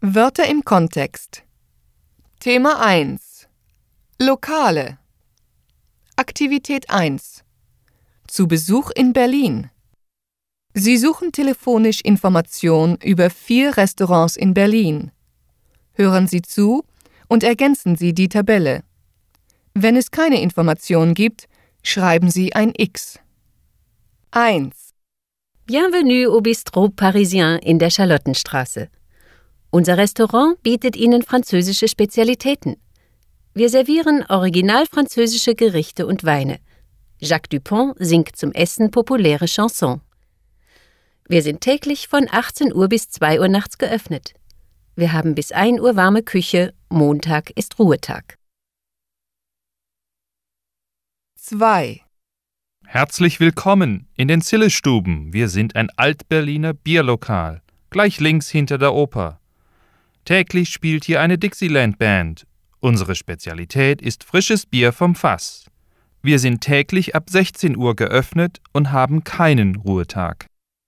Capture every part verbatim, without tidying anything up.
Wörter im Kontext. Thema eins. Lokale. Aktivität eins. Zu Besuch in Berlin. Sie suchen telefonisch Informationen über vier Restaurants in Berlin. Hören Sie zu und ergänzen Sie die Tabelle. Wenn es keine Information gibt, schreiben Sie ein X. eins. Bienvenue au Bistrot Parisien in der Charlottenstraße. Unser Restaurant bietet Ihnen französische Spezialitäten. Wir servieren original französische Gerichte und Weine. Jacques Dupont singt zum Essen populäre Chansons. Wir sind täglich von achtzehn Uhr bis zwei Uhr nachts geöffnet. Wir haben bis ein Uhr warme Küche, Montag ist Ruhetag. zwei. Herzlich willkommen in den Zillestuben. Wir sind ein Altberliner Bierlokal, gleich links hinter der Oper. Täglich spielt hier eine Dixieland-Band. Unsere Spezialität ist frisches Bier vom Fass. Wir sind täglich ab sechzehn Uhr geöffnet und haben keinen Ruhetag.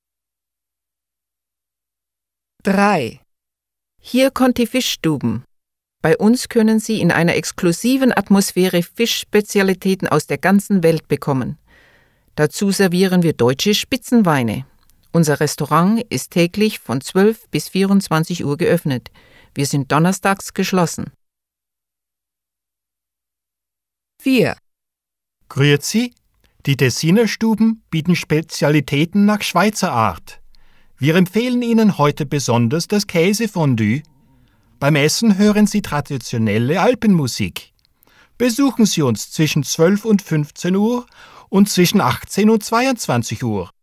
drei. Hier kommt die Fischstuben. Bei uns können Sie in einer exklusiven Atmosphäre Fischspezialitäten aus der ganzen Welt bekommen. Dazu servieren wir deutsche Spitzenweine. Unser Restaurant ist täglich von zwölf bis vierundzwanzig Uhr geöffnet. Wir sind donnerstags geschlossen. vier. Grüezi, die Tessiner Stuben bieten Spezialitäten nach Schweizer Art. Wir empfehlen Ihnen heute besonders das Käsefondue. Beim Essen hören Sie traditionelle Alpenmusik. Besuchen Sie uns zwischen zwölf und fünfzehn Uhr und zwischen achtzehn und zweiundzwanzig Uhr.